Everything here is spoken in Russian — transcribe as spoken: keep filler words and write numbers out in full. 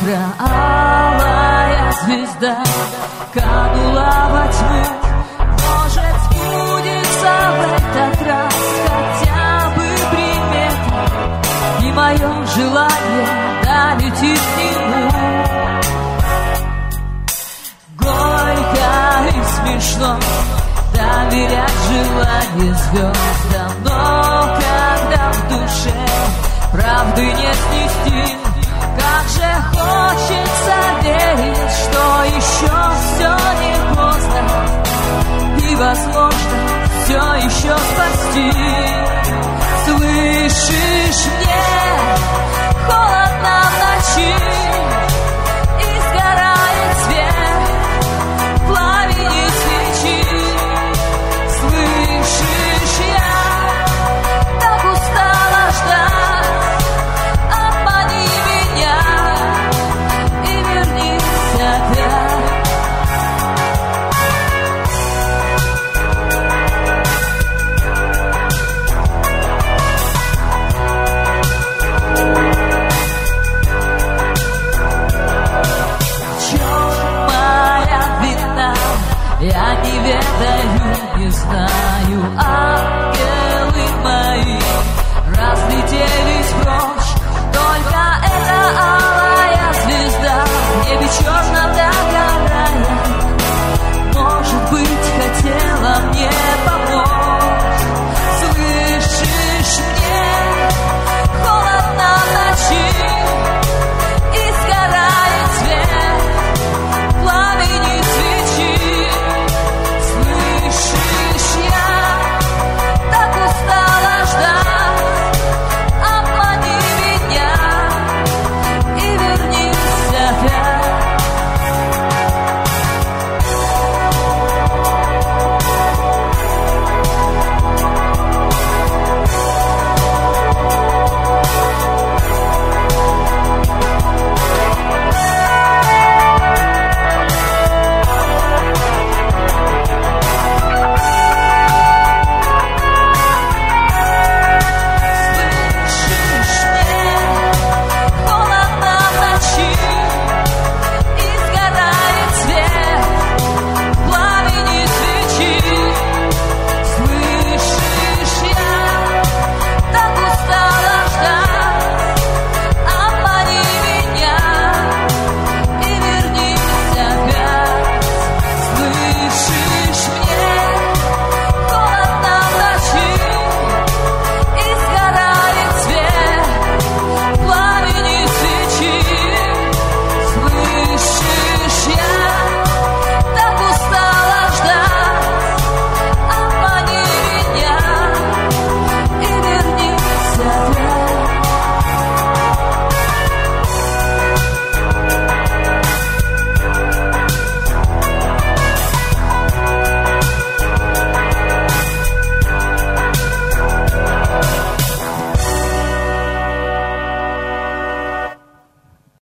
утро алая звезда канула во тьму. Может, сбудется в этот раз хотя бы примета, и мое желание долетит к нему. Горько и смешно доверять желание звездам, но когда в душе правды не снести, как же хочется верить, что еще все не поздно, и возможно все еще спасти. Слышишь, мне холодно в ночи, и сгорает свет пламени свечи. Слышишь, я так устала ждать, обмани меня и вернись опять. В чем моя вина? Я не ведаю, не знаю.